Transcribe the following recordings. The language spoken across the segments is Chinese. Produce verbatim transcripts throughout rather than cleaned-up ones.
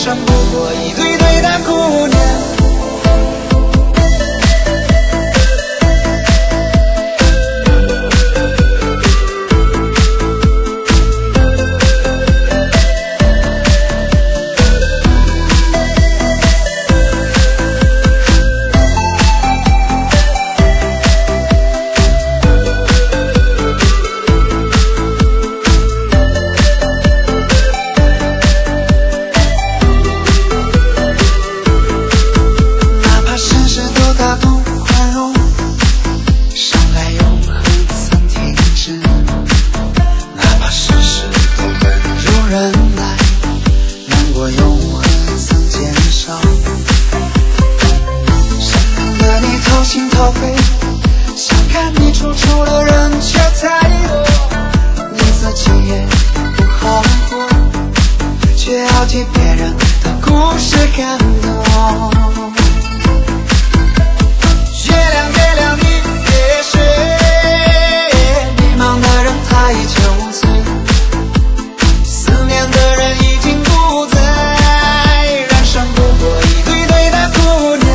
生不过一堆堆的姑娘。 掏肺，想看你楚楚的人却太多，你自己也不好过，却要替别人的故事感动。月亮月亮你别睡，迷茫的人太酒醉，思念的人已经不在，人生不过一堆堆的姑娘。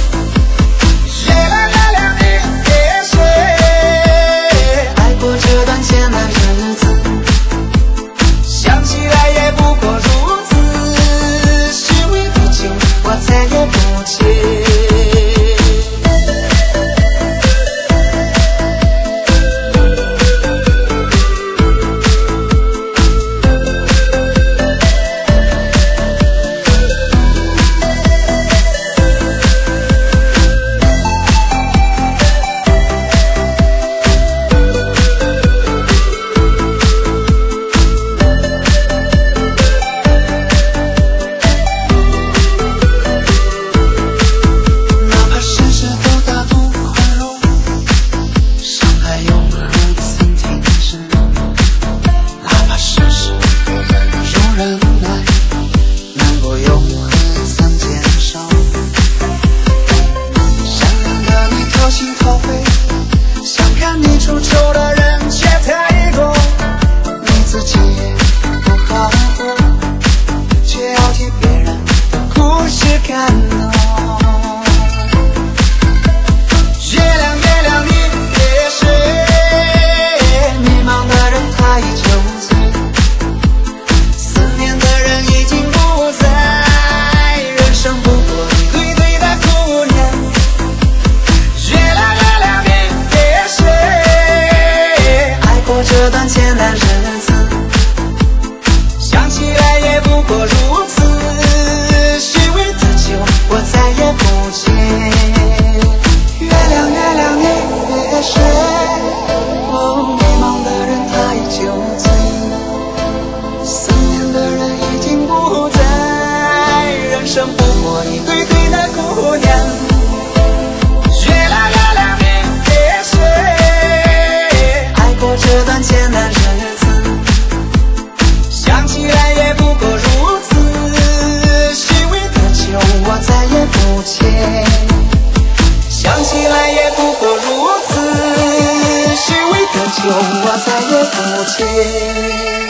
这段艰难日子，想起来也不过如此。虚伪的酒，我再也不接。 月亮月亮你别睡，哦，迷茫的人太酒醉，思念的人已经不在， 人生不过一堆堆的姑娘。月亮月亮你别睡，爱过这段艰难日子，想起来也不过如此。虚伪的酒，我再也不接。想起来也不过如此，虚伪的酒，我再也不接。